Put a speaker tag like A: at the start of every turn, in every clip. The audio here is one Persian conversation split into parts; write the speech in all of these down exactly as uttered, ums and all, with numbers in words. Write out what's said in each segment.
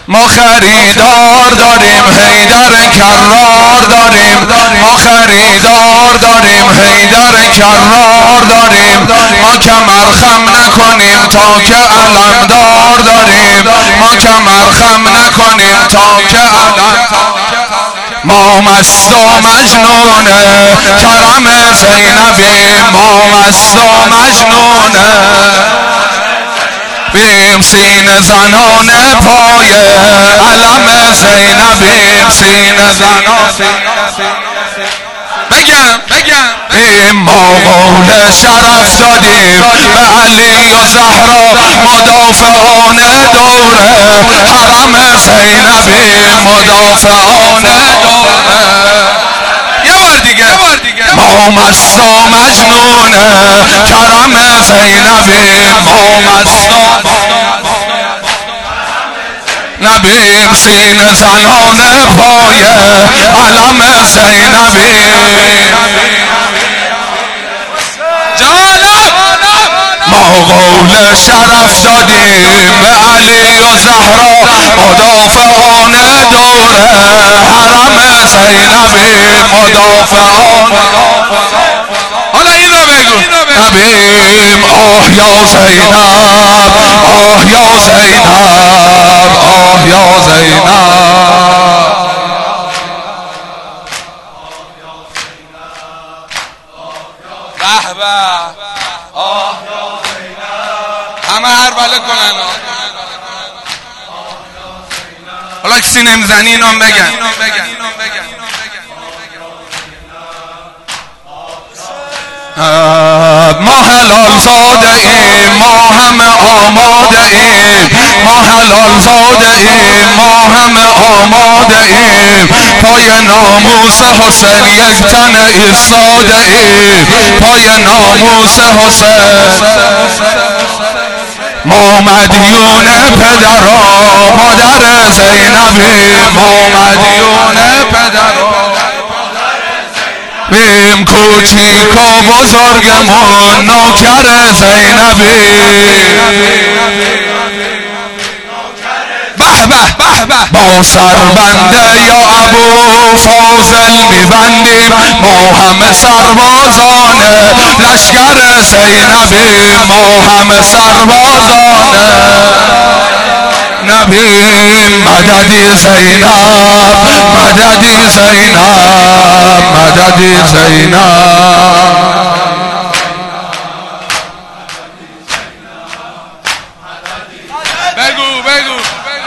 A: ما خریدار داریم حیدر کرار داریم، ما خریدار داریم حیدر کرار داریم، ما کمر خم نکنیم تا که علمدار داریم، ما کمر خم نکنیم تا که علمدار. ما مست و مجنونه کرم زینبیم، ما مست و مجنونه بیم سینه زنان پای علم زینبیم، سینه زنان بگم بگم بیم ما قول شرف دادیم به علی و زهرا، مدافعان دوره حرم زینبیم، مدافعان دوره. یه بار دیگه ما مست و مجنونه کرم زینبیم، ما مست و نبیم سینه زنان پای علم زینبیم. جانب ما قول شرف دادیم به علی و زهرا، مدافعان دوره حرم زینبیم، مدافعان. حالا این رو بگو نبیم آه یا زینب، آه یا زینب، آه یا زینب. به به آه یا زینب، همه هر بله کنن. حالا کسی نمیزنی اینام بگن. ما حلال زاده ایم، ما همه آماده ایم، ما حلال زاده ایم، ما همه آماده ایم، پای ناموس حسین یک تن ایستاده ایم، پای ناموس حسین. ما مدیون پدرا مادر زینبیم، ما مدیون پدرا بیم، کوچیک و بزرگمون نوکر زینبیم. به به با سربنده یا ابو فاضل میبندیم، ما همه سربازان لشکر زینبیم، ما همه سربازان نبیم. مددی زینب، مددی زینب، مددی زینب. بگو بگو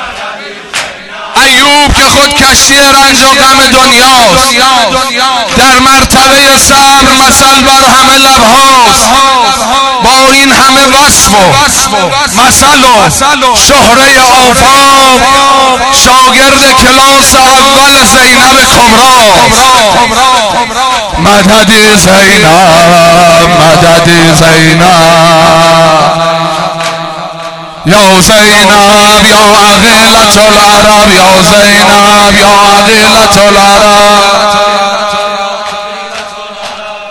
A: ایوب که خود کشتی رنج و غم دنیاست، در مرتبه صبر مثل بر همه لبهاست. با این همه وصف و مثل و شهره آفاق، شاگرد کلاس اول زینب کبرا. مددی زینب، مددی زینب، یا زینب یا عقیلة العرب، یا زینب یا عقیلة العرب.